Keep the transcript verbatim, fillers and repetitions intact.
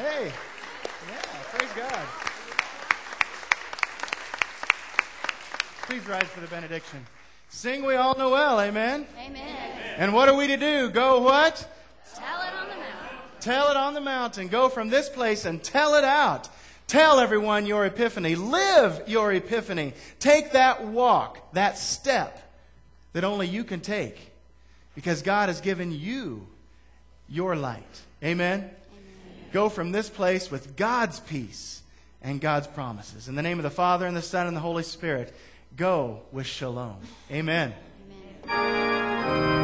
Hey. Yeah, praise God. Please rise for the benediction. Sing we all know well, amen? Amen. And what are we to do? Go what? Tell it on the mountain. Tell it on the mountain. Go from this place and tell it out. Tell everyone your epiphany. Live your epiphany. Take that walk, that step that only you can take, because God has given you your light. Amen? Amen? Go from this place with God's peace and God's promises. In the name of the Father, and the Son, and the Holy Spirit, go with shalom. Amen. Amen.